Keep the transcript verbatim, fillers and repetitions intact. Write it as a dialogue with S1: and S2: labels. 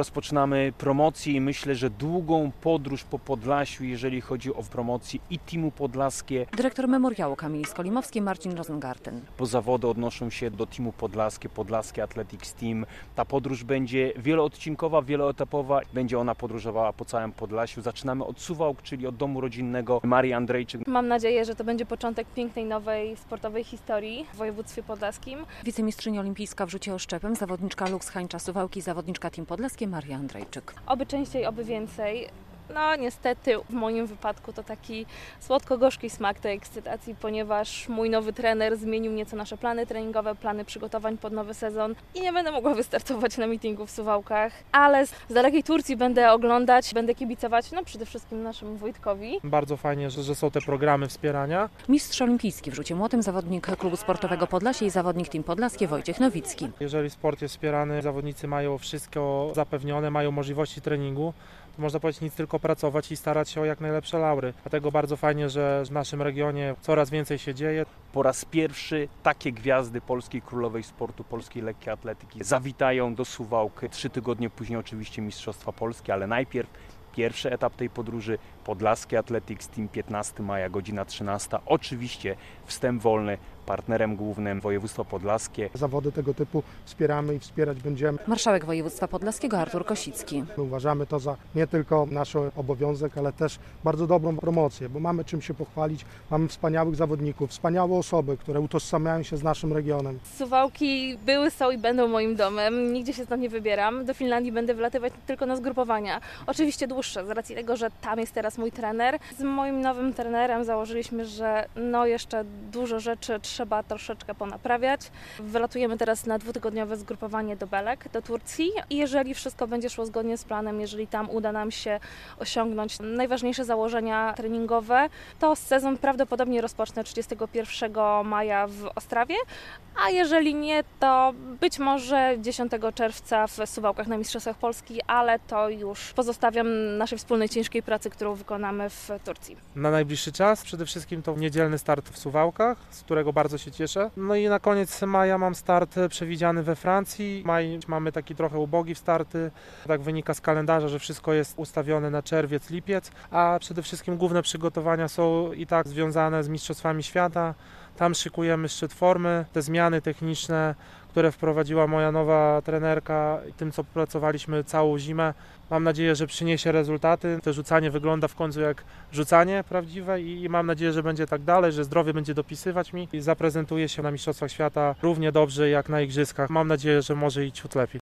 S1: Rozpoczynamy promocję i myślę, że długą podróż po Podlasiu, jeżeli chodzi o promocję i Teamu Podlaskie.
S2: Dyrektor Memoriału Kamili Skolimowskiej Marcin Rosengarten.
S1: Bo zawody odnoszą się do Teamu Podlaskie, Podlaskie Athletics Team. Ta podróż będzie wieloodcinkowa, wieloetapowa. Będzie ona podróżowała po całym Podlasiu. Zaczynamy od Suwałk, czyli od domu rodzinnego Marii Andrejczyk.
S3: Mam nadzieję, że to będzie początek pięknej, nowej sportowej historii w województwie podlaskim.
S2: Wicemistrzyni olimpijska w rzucie oszczepem, zawodniczka Lux Hańcza Suwałki, zawodniczka Team Podlaskie Maria Andrejczyk.
S3: Oby częściej, oby więcej. No niestety w moim wypadku to taki słodko-gorzki smak tej ekscytacji, ponieważ mój nowy trener zmienił nieco nasze plany treningowe, plany przygotowań pod nowy sezon i nie będę mogła wystartować na meetingu w Suwałkach, ale z dalekiej Turcji będę oglądać, będę kibicować, no przede wszystkim naszemu Wojtkowi.
S4: Bardzo fajnie, że, że są te programy wspierania.
S2: Mistrz olimpijski w rzucie młotem, zawodnik klubu sportowego Podlasie i zawodnik Team Podlaskie Wojciech Nowicki.
S4: Jeżeli sport jest wspierany, zawodnicy mają wszystko zapewnione, mają możliwości treningu, to można powiedzieć nic tylko pracować i starać się o jak najlepsze laury. Dlatego bardzo fajnie, że w naszym regionie coraz więcej się dzieje.
S1: Po raz pierwszy takie gwiazdy polskiej królowej sportu, polskiej lekkiej atletyki zawitają do Suwałk. Trzy tygodnie później oczywiście Mistrzostwa Polskie, ale najpierw pierwszy etap tej podróży Podlaskie Athletics Team piętnastego maja, godzina trzynasta. Oczywiście wstęp wolny, partnerem głównym województwo podlaskie.
S5: Zawody tego typu wspieramy i wspierać będziemy.
S2: Marszałek województwa podlaskiego Artur Kosicki.
S5: My uważamy to za nie tylko nasz obowiązek, ale też bardzo dobrą promocję, bo mamy czym się pochwalić, mamy wspaniałych zawodników, wspaniałe osoby, które utożsamiają się z naszym regionem.
S3: Suwałki były, są i będą moim domem, nigdzie się stąd nie wybieram. Do Finlandii będę wylatywać tylko na zgrupowania. Oczywiście dłuższe, z racji tego, że tam jest teraz mój trener. Z moim nowym trenerem założyliśmy, że no jeszcze dużo rzeczy trzeba troszeczkę ponaprawiać. Wylatujemy teraz na dwutygodniowe zgrupowanie do Belek, do Turcji i jeżeli wszystko będzie szło zgodnie z planem, jeżeli tam uda nam się osiągnąć najważniejsze założenia treningowe, to sezon prawdopodobnie rozpocznę trzydziestego pierwszego maja w Ostrawie, a jeżeli nie, to być może dziesiątego czerwca w Suwałkach na Mistrzostwach Polski, ale to już pozostawiam naszej wspólnej ciężkiej pracy, którą wykonamy w Turcji.
S4: Na najbliższy czas przede wszystkim to niedzielny start w Suwałkach, z którego bardzo się cieszę. No i na koniec maja mam start przewidziany we Francji. Maj mamy taki trochę ubogi starty. Tak wynika z kalendarza, że wszystko jest ustawione na czerwiec, lipiec, a przede wszystkim główne przygotowania są i tak związane z Mistrzostwami Świata. Tam szykujemy szczyt formy, te zmiany techniczne, które wprowadziła moja nowa trenerka i tym, co pracowaliśmy całą zimę. Mam nadzieję, że przyniesie rezultaty. To rzucanie wygląda w końcu jak rzucanie prawdziwe i mam nadzieję, że będzie tak dalej, że zdrowie będzie dopisywać mi i zaprezentuję się na Mistrzostwach Świata równie dobrze jak na Igrzyskach. Mam nadzieję, że może i ciut lepiej.